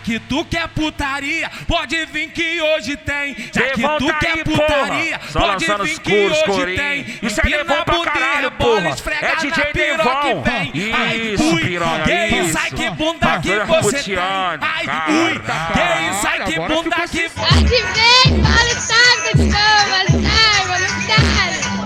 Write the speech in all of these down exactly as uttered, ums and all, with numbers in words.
que tu quer putaria, pode vir que hoje tem. Já que Devon tu tá quer aí, putaria, porra. Só pode lançando vir os que curos, hoje corinho. tem. Isso é Empina Devon a pra bunda e caralho, rebola, porra. esfrega É na D J piroca Devon. que vem. Ai, Isso, ui, piranha, que isso, isso. ai que bunda que Bagulho você tem. Putiane, Ai, cara. ui, que isso, ai que bunda que você tem. Aqui vem, fala o saco de cama, sai, mano, sai.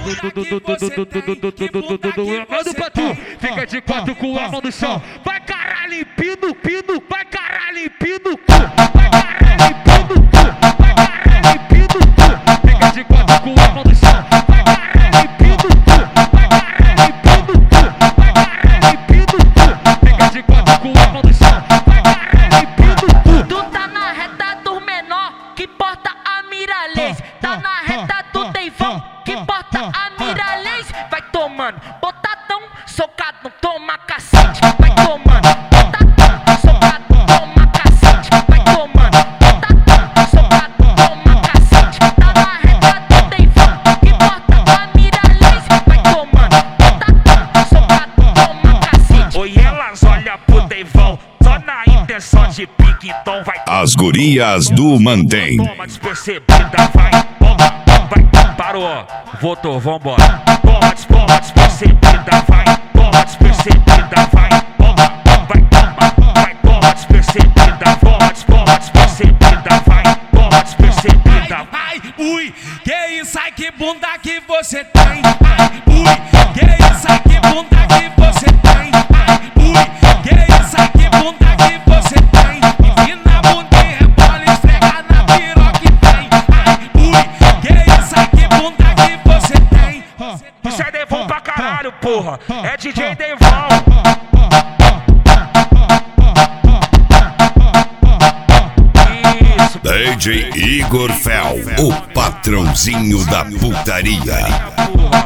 Manda pra tu, fica de quatro com a mão no chão. Vai caralho, empino, pino, vai caralho, empino, vai caralho, empino, vai caralho, empino, fica de quatro com a mão no chão. Vai caralho, empino, vai caralho, empino, vai caralho, empino, fica de quatro com a mão no chão. Vai caralho, empino. Tu tá na reta do menor, que porta a Miralês. Tá na reta do Deivão, que porta a Miralês. Vai tomando, botadão, socadão, toma cacete. Vai tomando, botadão, socadão, toma cacete. Vai tomando, botadão, socadão, toma cacete. Tá na reta do Deivão, que porta a Miralês. Vai tomando, botadão, socadão, toma cacete. Oi, elas olham pro Devon, só na intenção de pique, então vai. As gurias do Mantém. Toma despercebida, vai, toma, vai, parou, voltou, vambora. Toma, toma despercebida, vai, toma despercebida, vai, toma, vai, toma, vai, toma despercebida, toma, toma despercebida, vai, toma despercebida. Ai, ui, que isso, ai que bunda que você tem. Ai, ui, que isso, ai que bunda que você tem. Ai, ui, que isso, ai que bunda que você tem. Empina a bunda e rebola, esfrega na piroca que vem. Ai, ui, que isso, ai que bunda que você tem. Isso é Devon pra caralho, porra, é D J Devon. D J Igor Fel, o patrãozinho da putaria.